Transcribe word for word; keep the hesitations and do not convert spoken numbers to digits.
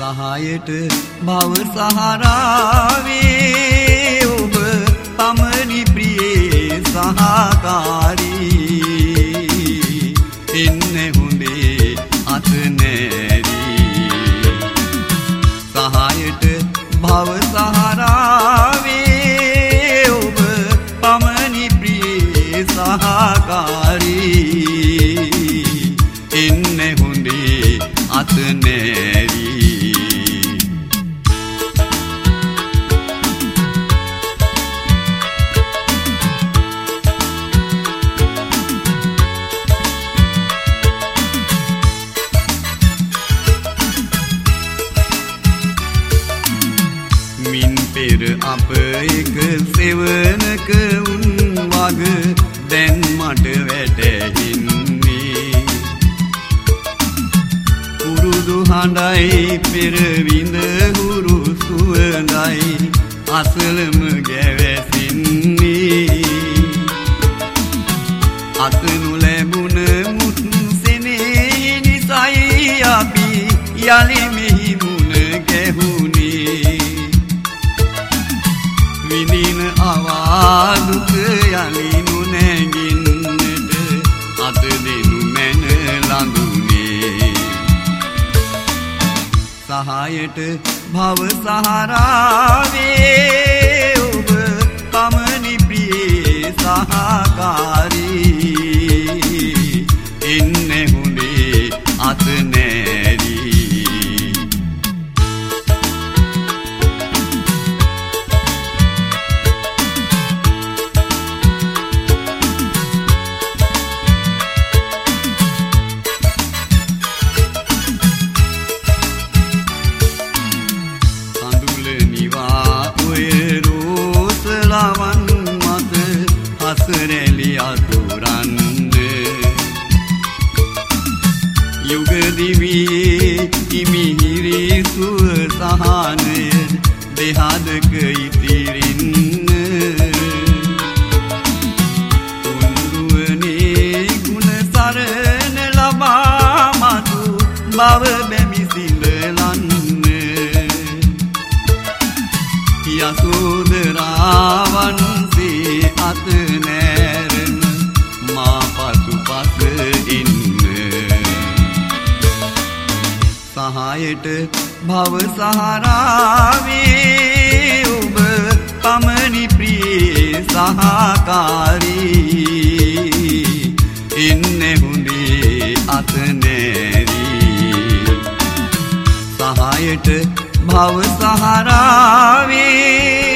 සහායට භව සහරාවේ ඔබ පමණි ප්‍රියේ සහකාරී එන්නේ හොඳේ අත නැරී සහායට භව සහරාවේ ඔබ පමණි ප්‍රියේ සහකාරී එන්නේ හොඳේ අත නැරී මින් පෙර අප එක සෙවනක උන් වග දැන් මට වැටහෙන්නේ කුරුදු හඬයි පෙර විඳ හුරු සුවඳයි අසලම ගැවැසින්නේ අතනු ලැබුණ මුත් සෙනෙහි නිසයි අපි යලි මෙහි මුණ ගැහුනේ විඳින අවාදුක යලි නොනැගින්නට අත දෙනු මැන ළඳුනේ සහායට භව සහරාවේ ඔබ පමණි ප්‍රියේ සහකාරී එන්නේ හොඳේ අත නැරී හසරැලි අතුරන්න යුග දිවියේ හිමිහිරි සුව සහනය දෙහදක ඉතිරින්න තුන්රුවනේ ගුණ සරණ ලබා මතු බව බැමි සිඳලන්න යසෝදරාවන් අත නැරෙන මා පසු පස ඉන්න සහායට භව සහරාවේ ඔබ පමණි ප්‍රියේ සහකාරී එන්නේ හොඳේ අත නැරී සහායට භව සහරාවේ